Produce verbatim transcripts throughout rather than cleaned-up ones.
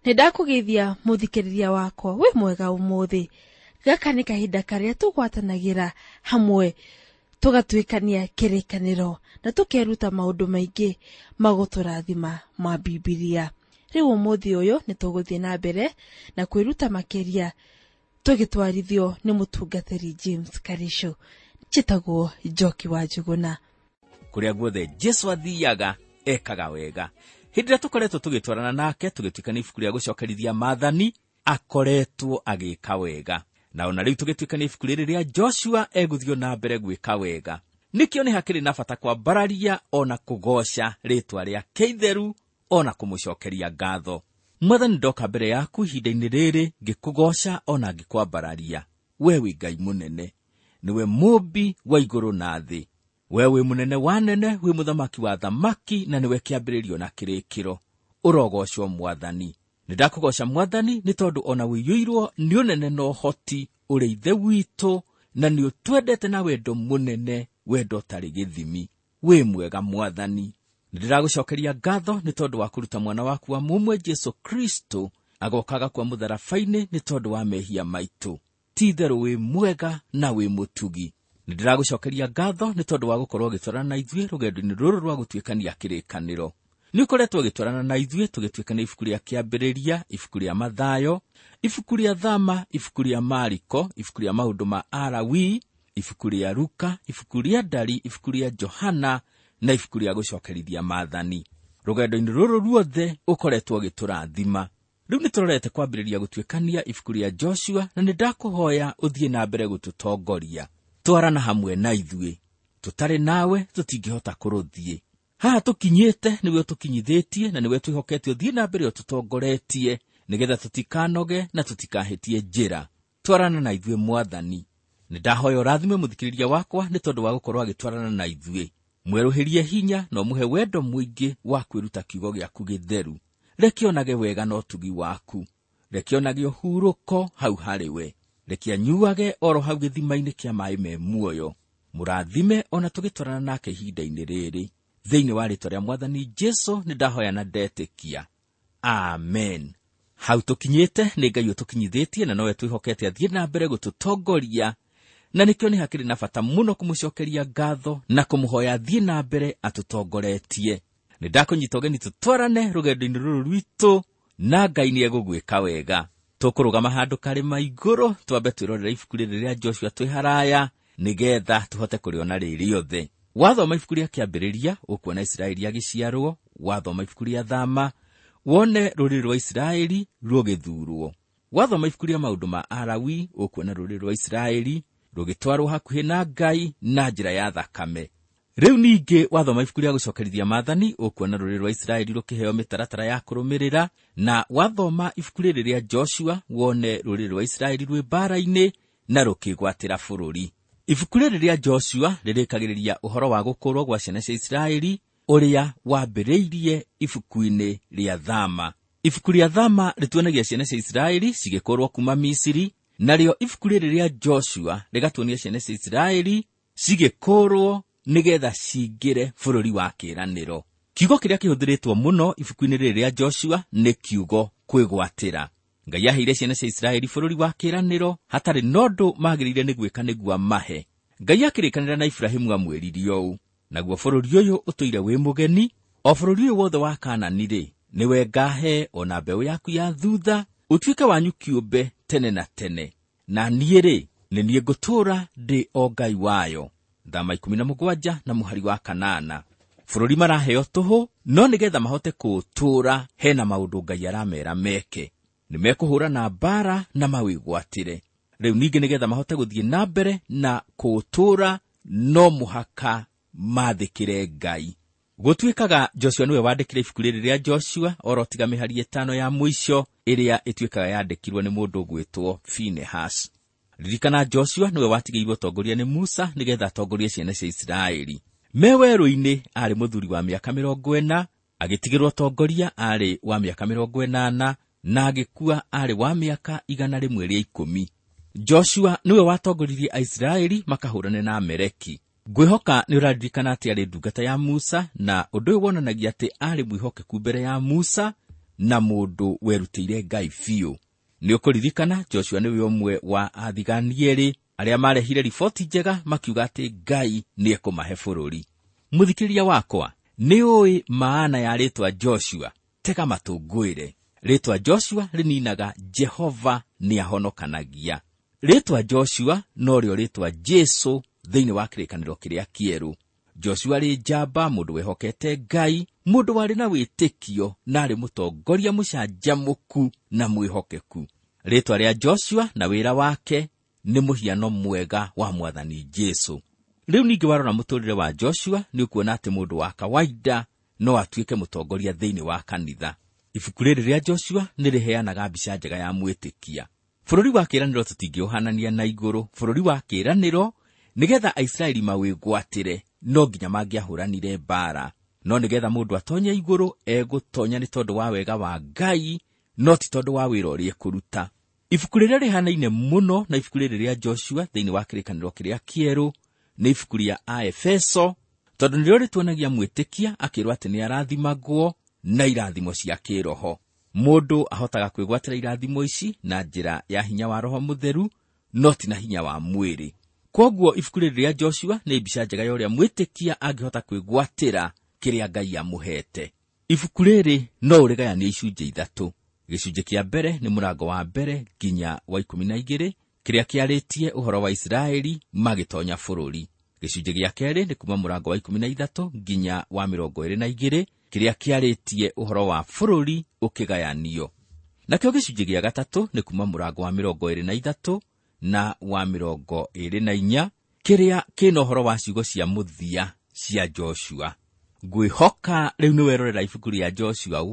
Nindakugithia muthikiriria wakwa we mwega umuthi. Gaka ni kahinda karia tugwatanagira hamwe tugatuikania kirikaniro na tukeruta maundu maingi maguturathima ma Biblia. Riu umuthi uyu nituguthie na mbere na kwiruta makiria tugitwarithio ni mutungatiri James Karisho. Chitagwo Njoki wa Njuguna. Kuria guothe Jesu athiaga ekaga wega. Hindira tukoretwo tugitwarana nake tugituika ni ibuku ria gucokerithia maathani akoretwo agika wega. Na ona riu tugituika ni ibuku ria Joshua eguthio na mbere gwika wega. Nikio ni hakiri na bata kwa bararia ona kugoca ritwa ria Keitheru ona kumucokeria ngatho. Mwathani ndoka mbere yaku ihinda-ini riri ngikugoca ona ngikwambararia. We wi Ngai munene, niwe mumbi wa iguru na thi. We wi munene wa nene, wi muthamaki wa thamaki, na niwe kiambiririo na kirikiro. Urogocwo Mwathani. Nindakugoca Mwathani ni tondu ona wiyuirwo ni unene no hoti uri ithe witu, na ni utwendete na wendo munene, wendo tari githimi. We mwega Mwathani. Nindiragucokeria ngatho ni tondu wa kuruta mwana waku wa mumwe Jesu Kristo agokaga kwa mutharabaini ni tondu wa mehia maitu. Titheru wi mwega na wi mutugi. Nindiragucokeria ngatho ni tondu wa gukorwo gitwarana na ithue rugendo-ini ruru rwa gutuikania kirikaniro. Ni ukoretwo gitwarana na ithue tugituikania ibuku ria kiambiriria, ibuku ria Mathayo, ibuku ria Thama, ibuku ria Mariko, ibuku ria maundu ma Alawi, ibuku ria Luka, ibuku ria Ndari, ibuku ria Johana na ibuku ria gucokerithia maathani. Rugendo-ini ruru ruothe ukoretwo giturathima. Riu niturorete kwambiriria gutuikania ibuku ria Joshua, na nindakuhoya uthie na mbere gututongoria. Twarana hamwe na ithue. Tutari nawe tutingihota kuruthie. Haha tukinyite niwe tukinyithitie na niwe twihokete uthie na mbere ututongoretie nigetha tutikanoge na tutikahitie njira. Twarana na ithue Mwathani. Nindahoya urathime muthikiriria wakwa ni tondu wa gukorwo agitwarana na ithue. Mweruhirie hinya no muhe wendo mwingi wa kwiruta kiugo giaku githeru. Reke onage wega no tugi waku. Reke onage huruko hau hariwe. Reke anyuage oro hau githima-ini kia mai me muoyo. Murathime ona tugitwarana nake ihinda-ini riri. Thiini wa ritwa ria Mwathani Jesu nindahoya na ndetikia. Amen. Hau tukinyite ni Ngai utukinyithitie na nowe twihokete athie na mbere gututongoria. Na nikio ni hakiri na bata muno kumucokeria ngatho na kumuhoya athie na mbere atutongoretie. Nindakunyita ugeni tutwarane rugendo-ini ruru rwitu na Ngai ni egugwika wega. Tukurugama handu karima iguru twambe twirorera ibuku ria Joshua twi haraya nigetha tuhote kuriona riri othe. Wathoma ibuku ria kiambiriria ukuona Israeli agiciarwo, wathoma ibuku ria Thama wone ruriri rwa Israeli rugithurwo. Wathoma ibuku ria maundu ma Alawi ukuona ruriri rwa Israeli rugitwarwo hakuhi na Ngai na njira ya thakame. Riu ningi wathoma ibuku ria gucokerithia maathani ukuona ruriri rwa Israeli rukiheo mitaratara ya kurumirira, na wathoma ibuku ria Joshua wone ruriri rwa Israeli rwi bara-ini na rukigwatira bururi. Ibuku ria Joshua ririkagiriria uhoro wa gukurwo gwa ciana cia Israeli uria wambiriirie ibuku-ini ria Thama. Ibuku ria Thama rituonagia ciana cia Israeli cigikurwo kuma Misiri, nario ibuku ria Joshua rigatuonia ciana cia Israeli cigikurwo nigetha cingire bururi wa kiraniro. Kiugo kiria kihuthiritwo muno ibuku-ini ria Joshua ni kiugo kwigwatira. Ngai aheire ciana cia Israeli bururi wa kiraniro hatari nondu magirire ni gwika nigua mahe. Ngai akirikanira na Ibrahimu amwiririe uu, naguo bururi uyu utuire wi mugeni, o bururi uyu wothe wa Kaanani ri niwe ngahe ona mbeu yaku ya thutha utuike wanyu kiumbe tene na tene, na niĩ ri ni niĩ ngutura ndi o Ngai wayo. Thama ikumi na mugwanja na muhari wa kanana. Bururi maraheo tuhu no nigetha mahote kuutura hena maundu Ngai aramera meke. Nimekuhura na bara na mawigwatire. Riu ningi nigetha mahote guthie na mbere na kuutura no muhaka mathikire Ngai. Gutuikaga Joshua niwe wandikire ibuku ria Joshua orotiga mihari itano ya mwisho iria ituikaga yandikirwo ni mundu gwitwo Phinehas. Ririkana Joshua niwe watigirwo tongoria ni Musa nigetha atongorie ciana cia Israeli. Meweru-ini ari muthuri wa miaka mirongo ina, agitigirwo tongoria ari wa miaka mirongo inana, na agikua ari wa miaka igana rimwe ria ikumi. Joshua niwe watongoririe Israeli makahurane na Amaleki. Ngwihoka ni uraririkana ati ari ndungata ya Musa, na undu uyu wonanagia ati ari mwihokeku mbere ya Musa, na mũndũ werutĩire Ngai biũ. Nĩ ũkũririkana Joshua nĩwe ũmwe wa athigani erĩ arĩa marehire riboti njega makiuga atĩ Ngai nĩ ekũmahe bũrũri. Mũthikĩrĩria wakwa, nĩ ũĩ maana ya rĩtwa Joshua? Tega matũngũĩre. Rĩtwa Joshua rĩninaga Jehova nĩ ahonokanagia. Rĩtwa Joshua no rĩo rĩtwa Jesu thĩinĩ wa kĩrĩkanĩro kĩrĩa kĩerũ. Joshua rĩ njamba, mũndũ wehokete Ngai, mũndũ warĩ na wĩtĩkio na arĩ mũtongoria mũcanjamũku na mwĩhokeku. Rĩtwa rĩa Joshua na wĩra wake nĩ mũhiano mwega wa Mwathani Jesu. Rĩu ningĩ warora mũtũrĩre wa Joshua nĩ ũkuona atĩ mũndũ wa kawaida no atuĩke mũtongoria thĩinĩ wa kanitha. Ibuku rĩrĩ rĩa Joshua nĩ rĩheanaga mbica njega ya mwĩtĩkia. Bũrũri wa kĩĩranĩro tũtingĩũhanania na igũrũ. Bũrũri wa kĩĩranĩro nĩgetha Aisiraeli mawĩgwatĩre no nginya mangĩahũranire mbara. No nĩgetha mũndũ atonye igũrũ egũtonya nĩ tondũ wa wega wa Ngai, no ti tondũ wa wĩra ũrĩa kũruta. Ibuku rĩrĩa rĩhanaine mũno na ibuku rĩrĩ rĩa Joshua thĩinĩ wa kĩrĩkanĩro kĩrĩa kĩerũ nĩ ibuku rĩa Aefeso, tondũ nĩrĩo rĩtuonagia mwĩtĩkia akĩrwo atĩ nĩ arathimagwo na irathimo cia kĩroho. Mũndũ ahotaga kwĩgwatĩra irathimo ici na njĩra ya hinya wa Roho Mũtheru, no ti na hinya wa mwĩrĩ. Koguo ibuku rĩrĩ rĩa Joshua nĩ mbica njega ya ũrĩa mwĩtĩkia angĩhota kwĩgwatĩra kĩrĩa Ngai amũhete. Ibuku rĩrĩ no ũrĩgayanie icunjĩ ithatũ. Gĩcunjĩ kĩa mbere nĩ mũrango wa mbere nginya wa ikũmi na igĩrĩ, kĩrĩa kĩarĩtie ũhoro wa Isiraeli magĩtonya bũrũri. Gĩcunjĩ gĩa kerĩ nĩ kuma mũrango wa ikũmi na ithatũ nginya wa mĩrongo ĩrĩ na igĩrĩ, kĩrĩa kĩarĩtie ũhoro wa bũrũri ũkĩgayanio. Nakĩo gĩcunjĩ gĩa gatatũ nĩ kuma mũrango wa mĩrongo ĩrĩ na ithatũ na wa mĩrongo ĩrĩ na inya, kĩrĩa kĩna ũhoro wa ciugo cia mũthia cia Joshua. Ngwĩhoka rĩu nĩ werorera ibuku rĩa Joshua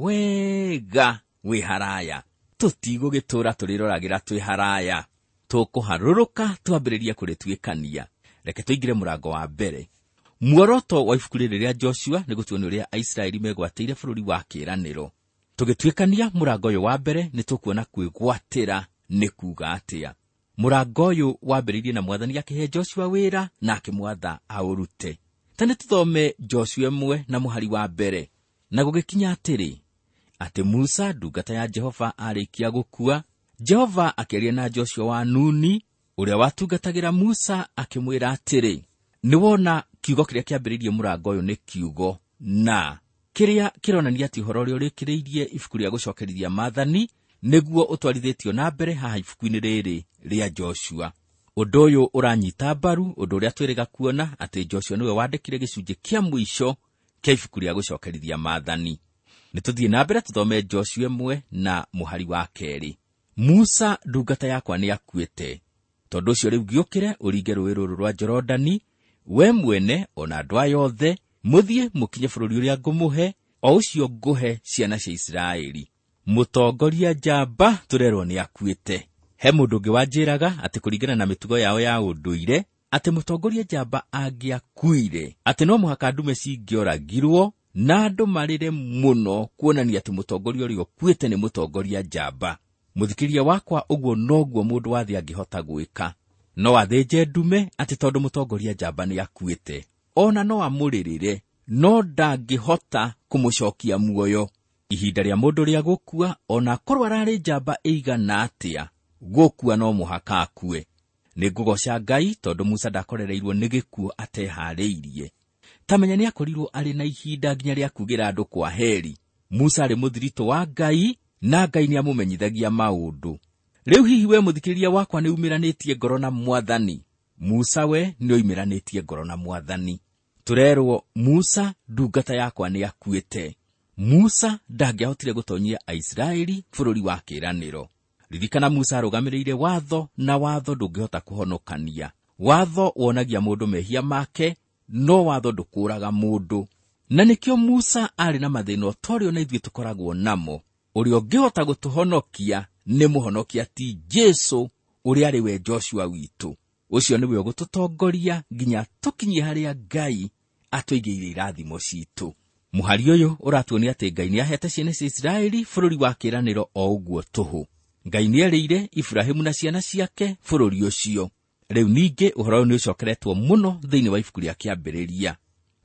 wega wĩ haraya. Tũtigũgĩtũũra tũrĩroragĩra twĩ haraya, tũkũharũrũka twambĩrĩrie kũrĩtuĩkania. Reke tũingĩre mũrango wa mbere. Muoroto wa ibuku rĩrĩ rĩa Joshua nĩ gũtuonia ũrĩa Aisiraeli megwatĩire bũrũri wa kĩĩranĩro. Tũgĩtuĩkania mũrango ũyũ wa mbere nĩ tũkuona kwĩgwatĩra nĩ kuuga atĩa. Mũrango ũyũ wambĩrĩirie na Mwathani akĩhe Joshua wĩra na akĩmwatha aũrute. Ta nĩ tũthome Joshua ĩmwe na mũhari wa mbere. Na gũgĩkinya atĩrĩ, atĩ Musa ndungata ya Jehova arĩkia gũkua, Jehova akĩaria na Joshua wa Nuni, ũrĩa watungatagĩra Musa, akĩmwĩra atĩrĩ, nĩwona kiugo kĩrĩa kĩambĩrĩirie mũrango ũyũ nĩ kiugo na, kĩrĩa kĩronania atĩ ũhoro ũrĩa ũrĩkĩrĩirie ibuku rĩa gũcokerithia maathani nĩguo ũtwarithĩtio na mbere haha ibuku-inĩ rĩrĩ rĩa Joshua. Ũndũ ũyũ ũranyita mbaru ũndũ ũrĩa twĩrĩga kuona atĩ Joshua nĩwe wandĩkire gĩcunjĩ kĩa mũico kĩa ibuku rĩa gũcokerithia maathani. Nĩtũthiĩ na mbere tũthome Joshua ĩmwe na mũhari wa kerĩ. Musa ndungata yakwa nĩ akuĩte, tondũ ũcio rĩu gĩũkĩre ũringe rũũĩ rũrũ rwa Jorodani, we mwene ona andũ aya othe, mũthiĩ mũkinye bũrũri ũrĩa ngũmũhe, o ũcio ngũhe ciana cia Isiraeli. Mũtongoria njamba tũrerwo nĩ akuĩte. He mũndũ ũngĩ wanjĩraga atĩ kũringana na mĩtugo yao ya ũndũire, atĩ mũtongoria njamba angĩakuire, atĩ no mũhaka ndume cingĩoragirwo na andũ marĩre mũno kuonania atĩ mũtongoria ũrĩa ũkuĩte nĩ mũtongoria njamba. Mũthikĩria wakwa, ũguo noguo mũndũ wa thĩ angĩhota gwĩka. No athĩnje ndume atĩ tondũ mũtongoria njamba nĩ akuĩte. Ona no amũrĩrĩre, no ndangĩhota kũmũcokia muoyo. Ihinda rĩa mũndũ rĩa gũkua, ona korwo ararĩ njamba ĩigana atĩa, gũkua no mũhaka akue. Nĩ ngũgoca Ngai tondũ Musa ndakorereirwo nĩ gĩkuũ ateharĩirie. Tamenya nĩ akorirwo arĩ na ihinda nginya rĩa kugĩra andũ kwa heri. Musa arĩ mũthirito wa Ngai na Ngai nĩ amũmenyithagia maũndũ. Rĩu hihi we mũthikĩrĩria wakwa nĩ umiranĩtie ngoro na Mwathani? Musa we nĩ oimiranĩtie ngoro na Mwathani. Tũrerwo Musa ndungata yakwa nĩ akuĩte. Musa ndangĩahotire gũtonyia Aisiraeli bũrũri wa kĩĩranĩro. Ririkana Musa arũgamĩrĩire watho, na watho ndũngĩhota kũhonokania. Watho wonagia mũndũ mehia make, no watho ndũkũraga mũndũ. Na nĩkĩo Musa arĩ na mathĩna otorĩo na ithuĩ tũkoragwo namo. Ũrĩa ũngĩhota gũtũhonokia nĩ mũhonokia ti Jesu, ũrĩa arĩ we Joshua witũ. Ũcio nĩwe ũgũtũtongoria nginya tũkinyie harĩa Ngai atũigĩire irathimo citũ. Mũhari ũyũ ũratuonia atĩ Ngai nĩ ahete ciana cia Isiraeli bũrũri wa kĩĩranĩro o ũguo tũhũ. Ngai nĩ erĩire Ibrahimu na ciana ciake bũrũri ũcio. Rĩu ningĩ ũhoro ũyũ nĩ ũcokeretwo mũno thĩinĩ wa ibuku rĩa kĩambĩrĩria.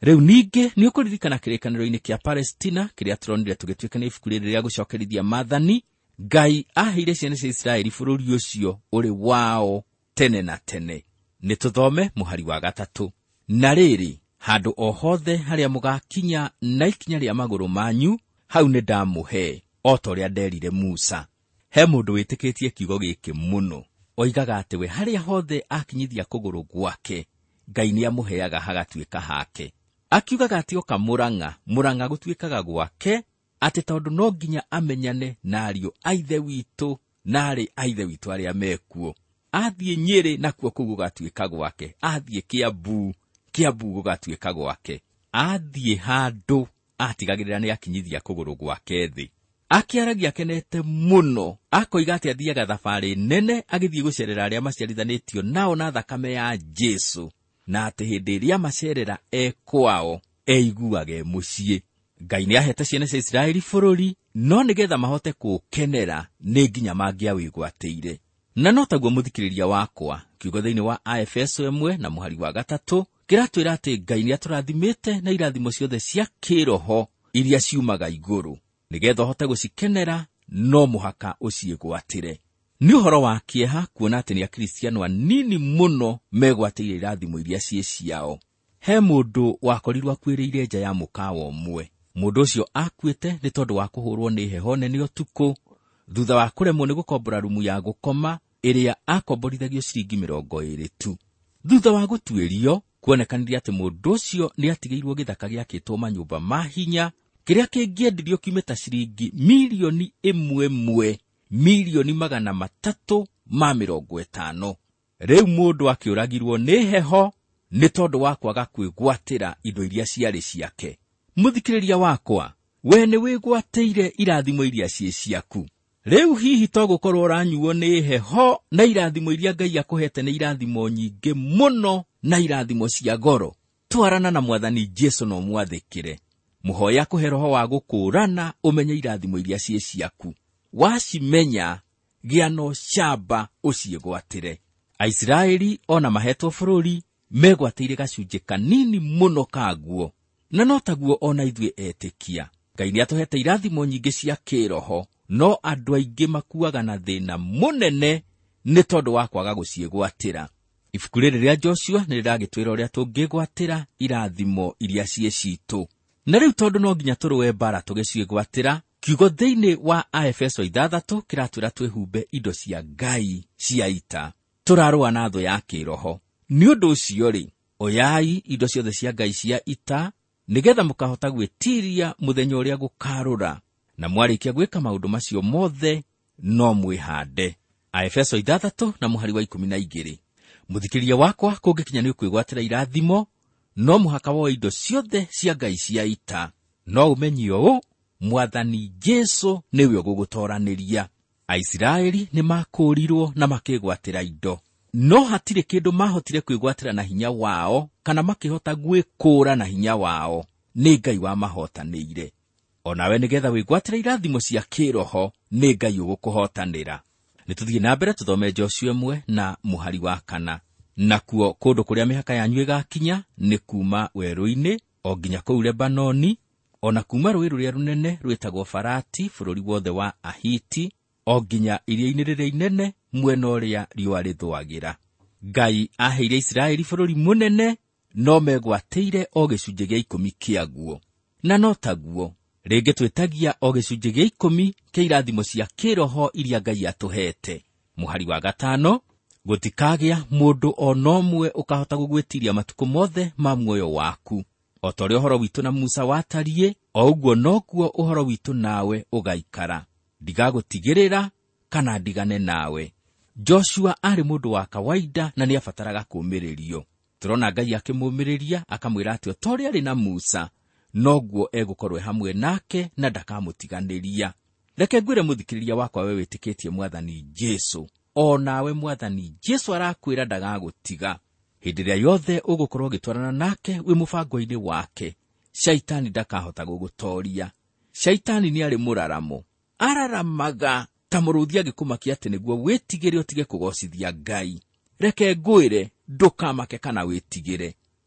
Rĩu ningĩ nĩ ũkũririkana kĩrĩkanĩro-inĩ kĩa Palestina kĩrĩa tũronire tũgĩtuĩka nĩ ibuku rĩrĩ rĩa gũcokerithia maathani, Ngai aheire ciana cia Isiraeli bũrũri ũcio ũrĩ wao tene na tene. Nĩ tũthome mũhari wa gatatũ. Na rĩrĩ, handũ o hothe harĩa mũgakinya na ikinya rĩa magũrũ manyu, hau nĩ ndamũhe, o ta ũrĩa nderire Musa. He mũndũ wĩtĩkĩtie kiugo gĩkĩ mũno, oigaga atĩ we harĩa hothe akinyithia kũgũrũ gwake, Ngai nĩ amũheaga hagatuĩka hake. Akiugaga atĩ oka mũrang'a, mũrang'a gũtuĩkaga gwake, atĩ tondũ no nginya amenyane na ariũ a ithe witũ na arĩ a ithe witũ arĩa mekuo. Athiĩ Nyĩrĩ nakuo kũu gũgatuĩka gwake, athiĩ Kĩambu, Kĩambu gũgatuĩka gwake, athiĩ handũ atigagĩrĩra nĩ akinyithia kũgũrũ gwake thĩ. Akĩaragia akenete mũno, akoiga atĩ athiaga thabarĩ nene agĩthiĩ gũcerera arĩa maciarithanĩtio nao na thakame ya Jesũ, na atĩ hĩndĩ ĩrĩa macerera ekwao eiguage mũciĩ. Ngai nĩ ahete ciana cia Isiraeli bũrũri, no nĩgetha mahote kũũkenera nĩ nginya mangĩawĩgwatĩire. Na no taguo mũthikĩrĩria wakwa, kiugo thĩinĩ wa Aefeso ĩmwe na mũhari wa gatatũ kĩratwĩra atĩ Ngai nĩ atũrathimĩte na irathimo ciothe cia kĩroho iria ciumaga igũrũ. Nĩgetha ũhote gũcikenera, no mũhaka ũciĩgwatĩre. Nĩ ũhoro wa kĩeha kuona atĩ nĩ akristiano anini mũno megwatĩire irathimo iria ciĩ ciao. He mũndũ wakorirwo akuĩrĩire nja ya mũkawa ũmwe. Mũndũ ũcio akuĩte nĩ tondũ wa kũhũrwo nĩ heho nene ũtukũ, thutha wa kũremwo nĩ gũkombora rumu ya gũkoma ĩrĩa akomborithagio ciringi mĩrongo ĩrĩ tu. Thutha wa gũtuĩrio, kuonekanirie atĩ mũndũ ũcio nĩ atigĩirwo gĩthaka gĩakĩtwo manyũmba ma hinya, kĩrĩa kĩngĩendirio kiumĩta ciringi milioni ĩmwe mwe, milioni magana matatũ ma mĩrongo ĩtano. Rĩu mũndũ akĩũragirwo nĩ heho nĩ tondũ wa kwaga kwĩgwatĩra indo iria ciarĩ ciake. Mũthikĩrĩria wakwa, we nĩ wĩgwatĩire irathimo iria ciĩ ciaku. Rĩu hihi to gũkorwo ũranyuo nĩ heho na irathimo iria Ngai akũhete nĩ irathimo nyingĩ mũno na irathimo cia goro. Twarana na Mwathani Jesũ no mwathĩkĩre. Mũhoya kũhe roho wa gũkũũrana ũmenye irathimo iria ciĩ ciaku. Wacimenya, gĩa no camba ũciĩgwatĩre. Aisiraeli ona mahetwo bũrũri megwatĩire gacunjĩ kanini mũno kaguo. Na no taguo ona ithuĩ etĩkia. Ngai nĩ atũhete irathimo nyingĩ cia kĩroho, no andũ aingĩ makuaga na thĩna mũnene nĩ tondũ wa kwaga gũciĩgwatĩra. Ibuku rĩrĩ rĩa Joshua nĩ rĩragĩtwĩra ũrĩa tũngĩgwatĩra irathimo iria ciĩ citũ. Na rĩu tondũ no nginya tũrũe mbara tũgĩciĩgwatĩra, kiugo thĩinĩ wa Aefeso ithathatũ kĩratwĩra twĩhumbe indo cia Ngai cia ita. Tũrarũa na thũ ya kĩroho. Nĩ ũndũ ũcio rĩ, oyai indo ciothe cia Ngai cia ita, nĩgetha mũkahota gwĩtiria mũthenya ũrĩa gũkarũra, na mwarĩkia gwĩka maũndũ macio mothe no mwĩhande. Aefeso ithathatũ na mũhari wa ikũmi na igĩrĩ. Mũthikĩrĩria wakwa, kũngĩkinya nĩ ũkwĩgwatĩra irathimo, no mũhaka woe indo ciothe cia Ngai cia ita. No ũmenye ũũ, Mwathani Jesũ nĩwe ũgũgũtoranĩria. Aisiraeli nĩ makũũrirwo na makĩgwatĩra indo, no hatirĩ kĩndũ mahotire kwĩgwatĩra na hinya wao kana makĩhota gwĩkũũra na hinya wao. Nĩ Ngai wa mahotanĩire. Onawe nĩgetha wĩgwatĩre irathimo cia kĩroho, nĩ Ngai ũgũkũhotanĩra. Nĩtũthiĩ na mbere tũthome Joshua ĩmwe na mũhari wa kana. Nakuo kũndũ kũrĩa mĩhaka yanyu ĩgakinya nĩ kuma werũ-inĩ o nginya kũu Lebanoni, ona kuma rũĩ rũrĩa rũnene rwĩtagwo Farati bũrũri wothe wa Ahiti, o nginya iria-inĩ rĩrĩa inene mwena ũrĩa riũa rĩthũagĩra. Ngai aheire Isiraeli bũrũri mũnene, no megwatĩire o gĩcunjĩ gĩa ikũmi kĩaguo. Na no taguo, rĩngĩ twĩtagia o gĩcunjĩ gĩa ikũmi kĩa irathimo cia kĩroho iria Ngai atũhete. Mũhari wa gatano, gũtikagĩa mũndũ o nomwe ũkahota gũgwĩtiria matukũ mothe ma muoyo waku. O ta ũrĩa ũhoro witũ na Musa watariĩ, o ũguo noguo ũhoro witũ nawe ũgaikara. Ndigagũtigĩrĩra kana ndigane nawe. Joshua arĩ mũndũ wa kawaida na nĩ abataraga kũũmĩrĩrio. Tũrona Ngai akĩmũũmĩrĩria, akamwĩra atĩ o ta ũrĩa arĩ na Musa, noguo egũkorwo hamwe nake na ndakamũtiganĩria. Reke ngwĩre mũthikĩrĩria wakwa, we wĩtĩkĩtie Mwathani Jesũ, o nawe Mwathani Jesũ arakwĩra ndagagũtiga. Hĩndĩ ĩrĩa yothe ũgũkorwo ũgĩtwarana nake wĩ mũbango-inĩ wake, Shaitani ndakahota gũgũtooria. Shaitani nĩ arĩ mũraramo, araramaga ta mũrũũthi agĩkũmakia atĩ nĩguo wĩtigĩre ũtige kũgocithia Ngai. Reke ngwĩre, ndũkamake kana wĩtigĩre.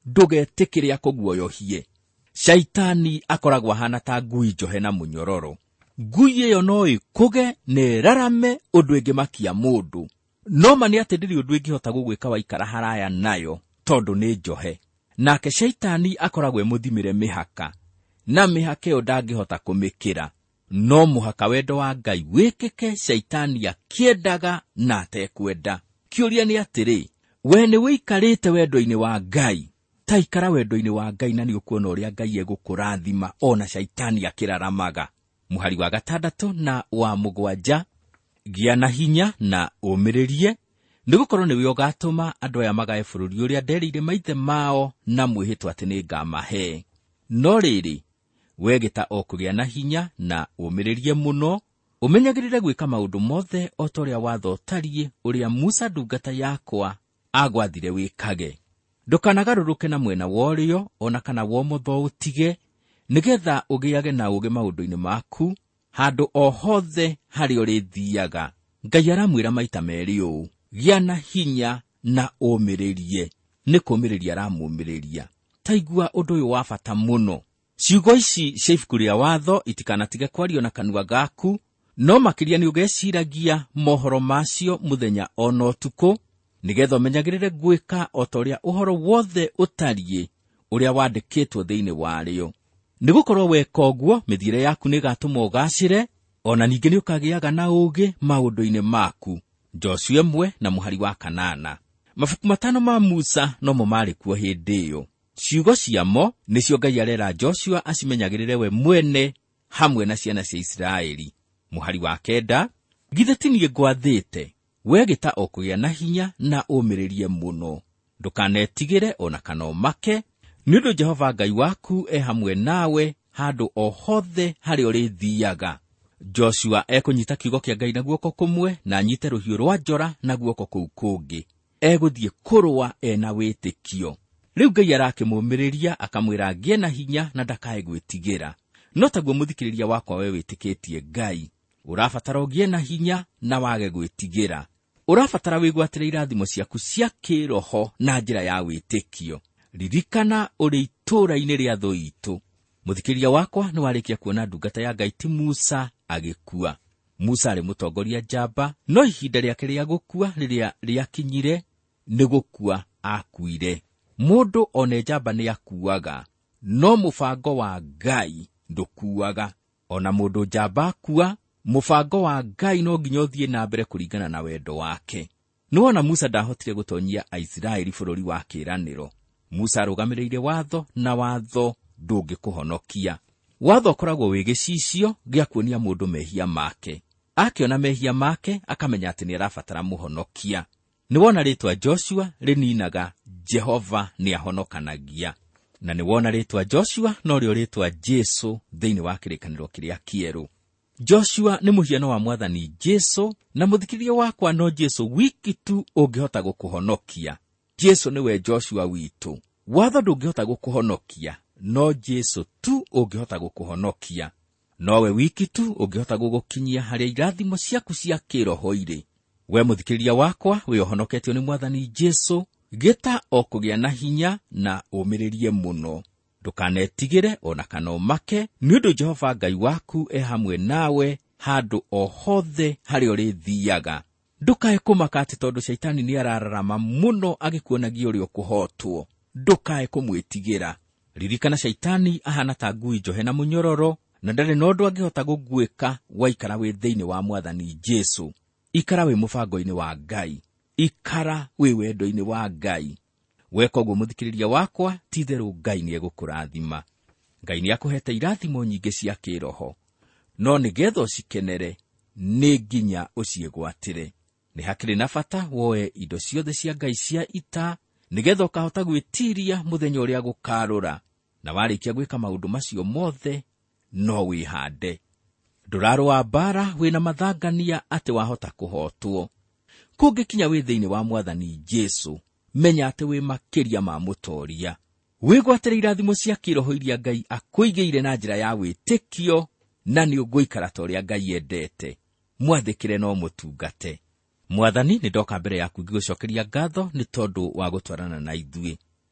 ndugetikire akuguoyohie. Shaitani akoragwo hana ta ngui njohe na munyororo. Ngui iyo no ikuge ne rarame undu ingimakia mundu. No mani ati ndiri undu ingihota gugwika waikara haraya nayo tondu ni njohe. Nake shaitani akoragwo emuthimire mihaka, na mihaka iyo ndangihota kumikira. No muhaka wendo wa Ngai wikike shaitani akiendaga na atekwenda. Kiuria ni atiri, we ni wikarite wendo-ini wa Ngai, ta ikara wendo-ini wa Ngai na ni ukuona uria Ngai egukurathima ona shaitani akiraramaga. Muhari wa gatandatu na wa mugwanja, gia na hinya na umiririe, nigukorwo niwe ugatuma andu aya magae bururi uria nderire maithe mao na mwihitwa ati ni ngamahe. No riri, wegita okugia na hinya na umiririe muno, umenyagirire gwika maundu mothe o toria watho utariĩ uria Musa ndungata yakwa agwathire wikage. Ndũkanagaruruke na mwena worio ona kana womotho utige, nigetha ugiage na uge maundu-ini maku handu o hothe hari uri thiaga. Ngai aramwira maita meri uu, gia na hinya na umiririe. Ni kumiriria aramumiriria. Taigua undu uyu wa bata muno. Ciugo ici cia ibuku ria watho itikanatige kwario na kanua gaku, no makiria ni ugeciragia mohoro macio muthenya ona utuku, nigetha umenyagirire gwika o toria uhoro wothe utariĩ uria wandikitwo thiini wario. Nigukorwo weka ũguo mithire yaku ni gatuma ugacire, ona ningi ni ukagiaga na ugi maundu-ini maku. Joshua mwe na muhari wa kanana. Mabuku matano ma Musa no mo mari kuo hindi iyo. Ciugo ciamo nicio Ngai arera Joshua acimenyagirire we mwene hamwe na ciana cia Israeli. Muhari wa kenda, githe ti niĩ ngwathĩte, we gita o kũgĩa na hinya na ũmĩrĩrie muno. Ndũkanetigĩre ona kana ũmake, nĩ ũndũ Jehova Ngai waku e hamwe nawe handũ o hothe harĩa ũrĩthiaga. Joshua ekũnyita kiugo kĩa Ngai na guoko kumwe na anyite rũhiũ rwa njora na guoko kũu kũngĩ. Egũthiĩ kũrũa ena wĩtĩkio. Riu Ngai arakĩmũmĩrĩria akamwĩra ngĩe na hinya na ndakae gwĩtigĩra. No taguo mũthikĩrĩria wakwa we wĩtĩkĩtie Ngai, urabatara ũgĩe na hinya na wage gwĩtigĩra. Urabatara wĩgwatĩre irathimo ciaku cia kĩroho na njĩra ya wĩtĩkio. Ririkana ũrĩ itũũra-inĩ rĩa thũ itũ. Mũthikĩrĩria wakwa nĩ warĩkia kuona ndungata ya Ngai ti Musa agĩkua. Musa arĩ mũtongoria njamba, no ihinda rĩake rĩa gũkua rĩrĩa rĩakinyire nĩ gũkua akuire. Mũndũ one njamba nĩ akuaga, no mũbango wa Ngai ndũkuaga. Ona mũndũ njamba akua, mũbango wa Ngai no nginya ũthiĩ na mbere kũringana na wendo wake. Nĩwona Musa ndahotire gũtonyia Aisiraeli bũrũri wa kĩĩranĩro. Musa arũgamĩrĩire watho, na watho ndũngĩkũhonokia. Watho ũkoragwo wĩ gĩcicio gĩa kuonia mũndũ mehia make. Akĩona mehia make akamenya atĩ nĩ arabatara mũhonokia. Nĩwona rĩtwa Joshua rĩninaga Jehova nĩ ahonokanagia. Na nĩwona rĩtwa Joshua no rĩo rĩtwa Jesu thĩinĩ wa kĩrĩkanĩro kĩrĩa kĩerũ. Joshua nĩ mũhiano wa Mwathani Jesu, na mũthikĩrĩria wakwa no Jesu wiki tu ũngĩhota gũkũhonokia. Jesu nĩwe Joshua witũ. Watho ndũngĩhota gũkũhonokia, no Jesu tu ũngĩhota gũkũhonokia. Nowe wiki tu ũngĩhota gũgũkinyia harĩa irathimo ciaku cia kĩroho irĩ. We mũthikĩrĩria wakwa wĩ ũhonoketio nĩ Mwathani Jesu, gĩta o kũgĩa na hinya na ũmĩrĩrie mũno. Ndũkanetigĩre ona kana ũmake, nĩ ũndũ Jehova Ngai waku e hamwe nawe handũ o hothe harĩa ũrĩthiaga. Ndũkae kũmaka atĩ tondũ shaitani nĩ arararama mũno agĩkuonagia ũrĩa ũkũhotwo. Ndũkae kũmwĩtigĩra. Ririkana shaitani ahana ta ngui njohe na mũnyororo, na ndarĩ na ũndũ angĩhota gũgwĩka waikara wĩ thĩinĩ wa Mwathani Jesu. Ikara wĩ mũbango-inĩ wa Ngai. Ikara wĩ wendo-inĩ wa Ngai. Weka ũguo mũthikĩrĩria wakwa, ti-itherũ Ngai nĩ egũkũrathima. Ngai nĩ akũhete irathimo nyingĩ cia kĩroho, no nĩgetha ũcikenere nĩ nginya ũciĩgwatĩre. Nĩ hakĩrĩ na bata woe indo ciothe cia Ngai cia ita, nĩgetha ũkahota gwĩtiria mũthenya ũrĩa gũkarũra. Na warĩkia gwĩka maũndũ macio mothe, no wĩhande. Ndũrarũa mbara wĩna mathangania atĩ wahota kũhotwo. Kũngĩkinya wĩ thĩinĩ wa Mwathani Jesu, menya atĩ wĩ makĩria ma mũtoria. Wĩgwatĩre irathimo cia kĩroho iria Ngai akũigĩire na njĩra ya wĩtĩkio, na nĩ ũgũikara ta ũrĩa Ngai endete. Mwathĩkĩre no mũtungate. Mwathani, nĩ ndoka mbere yaku ngĩgũcokeria ngatho nĩ tondũ wa gũtwarana na ithuĩ.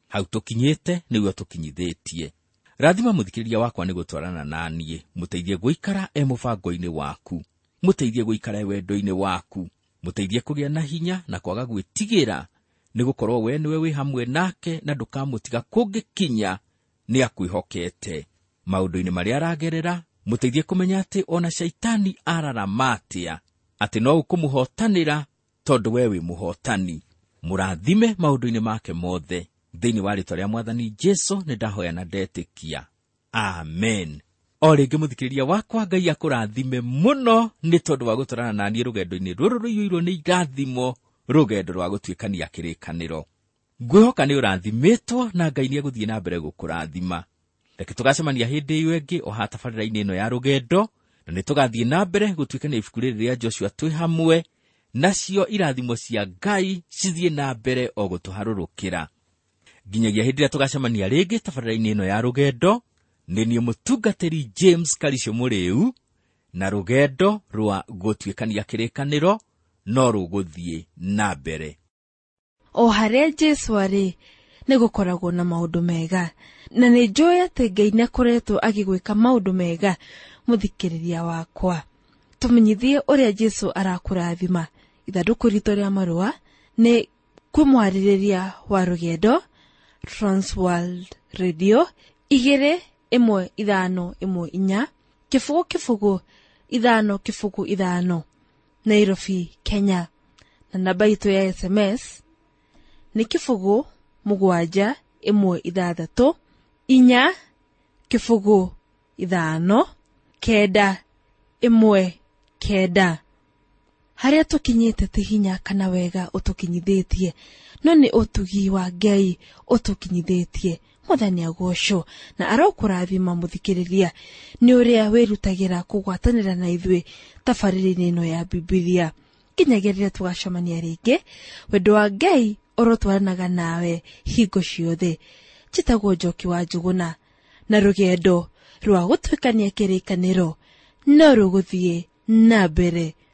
hau tukinyite niguo tukinyithitie. Rathima muthikiriria wakwa ni gutwarana nanie, muteithie guikara e mubango-ini waku, muteithie guikara wendo-ini waku, muteithie kugia na hinya na kwaga gwitigira, ni gukorwo we niwe wi hamwe nake na ndukamutiga kungikinya ni akwihokete maundu-ini maria aragerera. Muteithie kumenya ati ona shaitani araramatia ati no ukumuhotanira tondu we wi muhotani. Murathime maundu-ini make mothe thiini wa ritwa ria Mwathani Jesu ni ndahoya na ndetikia, amen. O ringi muthikiriria wakwa, Ngai akurathime muno ni tondu wa gutwarana nani rugendo-ini ruru ruiyuirwo ni irathimo, rugendo rwa gutuikania kirikaniro. Ngwihoka ni urathimitwo na Ngai ni eguthie na mbere gukurathima. Reke tugacemania hindi iyo ingi o ha tabarĩra-inĩ ĩno ya rugendo, na nĩ tugathiĩ na mbere gũtuĩkania ibuku rĩrĩ rĩa Joshua twĩ hamwe, nacio irathimo cia Ngai cithiĩ na mbere o gũtũharũrũkĩra. Nginyagia hĩndĩ ĩrĩa tugacemania rĩngĩ tabarĩra-inĩ ĩno ya rugendo, nĩ niĩ mũtungatĩri James Karicio Mũrĩu, na rugendo rwa gũtuĩkania kĩrĩkanĩro no rũgũthiĩ na mbere. O harĩa Jesu arĩ nĩ gũkoragwo na maũndũ mega, na nĩ njũĩ atĩ Ngai nĩ akoretwo agĩgwĩka maũndũ mega. Muthikiriria wakwa, tumenyithie ũrĩa Jesu arakũrathima. Ithandũkũ ritũ rĩa marũa nĩ kwĩmwarĩrĩria wa rugendo, Transworld Radio, igĩrĩ ĩmwe ithano ĩmwe inya, kĩbũgũ kĩbũgũ ithano kĩbũgũ ithano, Nairobi, Kenya. Na namba itũ ya S M S nĩ kĩbũgũ mũgwanja ĩmwe ithathatũ inya kĩbũgũ ithano kenda ĩmwe kenda. Harĩa tukinyĩte ti hinya kana wega ũtukinyithĩtie, no nĩ ũtugi wa Ngai ũtukinyithĩtie. Mwathani agocwo na arokũrathima muthikiriria, nĩ ũrĩa wĩrutagĩra kũgwatanĩra na ithuĩ tabarĩra-inĩ ĩno ya Bibilia. Nginyagia rĩrĩa tugacemania rĩngĩ, wendo wa Ngai ũrotwaranaga nawe hingo ciothe. Njĩtagwo Njoki wa Njuguna, na rugendo rwa gũtuĩkania kĩrĩkanĩro no rũgũthiĩ na mbere.